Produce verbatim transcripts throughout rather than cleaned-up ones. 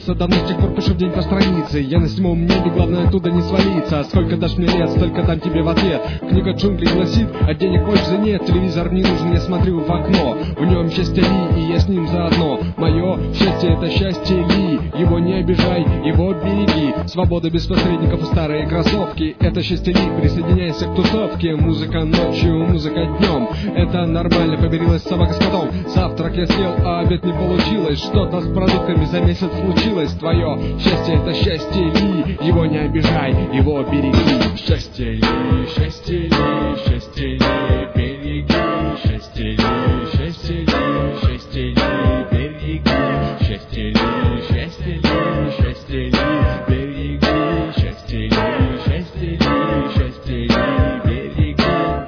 молился, давно с тех пор пишу в день по странице. Я на седьмом небе, главное оттуда не свалиться. Сколько дашь мне лет, столько дам тебе в ответ. Книга джунглей гласит, а денег пользы нет. Телевизор не нужен, я смотрю в окно. В нем счастье Ли, и я с ним заодно. Мое счастье — это счастье Ли. Его не обижай, его береги. Свобода без посредников и старые кроссовки. Это счастье Ли, присоединяйся к тусовке. Музыка ночью, музыка днем. Это нормально, поберилась собака с котом. Завтрак я съел, а обед не получилось. Что-то с продуктами за месяц случилось. Твое счастье — это счастье Ли. Его не обижай, его береги. Счастье Ли, счастье Ли, счастье Ли, береги. Счастье Ли, счастье Ли, счастье Ли, береги. Счастье Ли, счастье Ли, счастье Ли, береги. Счастье Ли, счастье Ли, счастье Ли, береги.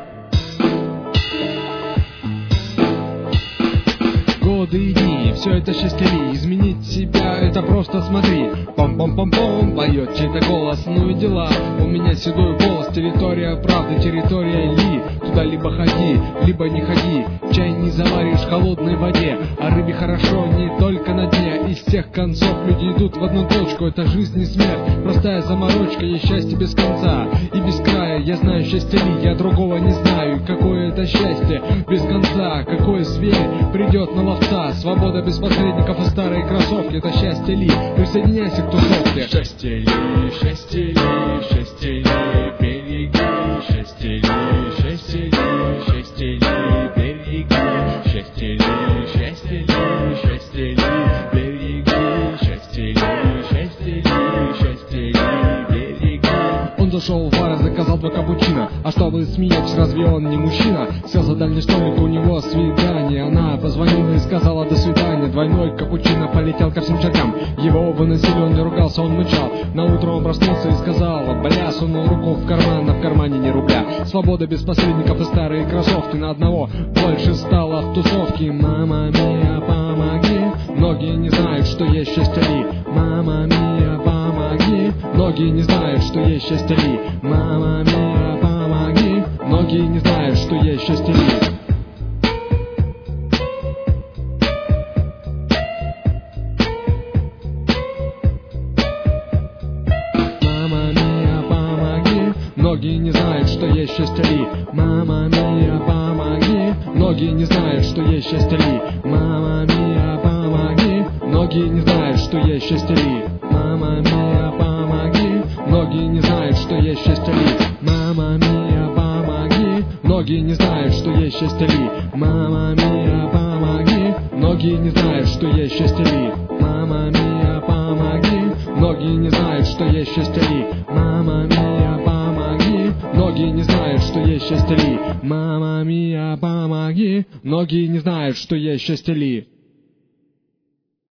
Годы и дни, все это счастье Ли. Изменить себя — это просто смотри. Пом-пом-пом-пом, поет чей-то голос. Ну и дела, у меня седой волос. Территория правды, территория Ли. Туда либо ходи, либо не ходи. Чай не заваришь в холодной воде. А рыбе хорошо не только на дне. Из всех концов люди идут в одну точку. Это жизнь и смерть, простая заморочка. Есть счастье без конца и без края. Я знаю счастье Ли, я другого не знаю. Какое это счастье без конца. Какой зверь придет на ловца. Свобода без посредников и старые кроссовки. Это счастье Ли, присоединяйся к тусовке. Счастье Ли, счастье Ли, счастье Ли, береги. Счастье Ли, счастье Ли, счастье Ли, береги. Счастье Ли, счастье Ли, счастье Ли, береги. Счастье Ли, счастье Ли, счастье Ли, береги. Он зашел в бар, заказал два капучино. А что вы смеетесь, разве он не мужчина? Сел за дальний столик, у него свидание. Она позвонила и сказала до свидания. Двойной капучино полетел ко всем чертям. Его выносили, он не ругался, он мычал. На утро он проснулся и сказал: бля, сунул руку в карман, а в кармане не рубля. Свобода без посредников и старые кроссовки. На одного больше стало в тусовке. Мама мия, помоги. Многие не знают, что есть счастье Ли. Мама мия, помоги. Многие не знают, что есть счастье Ли. Мама мия, помоги. Многие не знают, что есть счастье Ли. Многие не знают, что есть счастье Ли. Мама мия, помоги. Многие не знают, что есть счастье Ли. Мама мия, помоги. Многие не знают, что есть счастье Ли. Мама мия, помоги. Многие не знают, что есть счастье Ли. Мама мия, помоги. Многие не знают, что есть счастье Ли. Мама мия, помоги. Многие не знают, что есть счастье Ли. Мама мия, помоги. Многие не знают, что есть счастье Ли. Мама мия, помоги. Многие не знают, что есть счастье Ли. Мама мия, помоги. Многие не знают, что есть счастье Ли.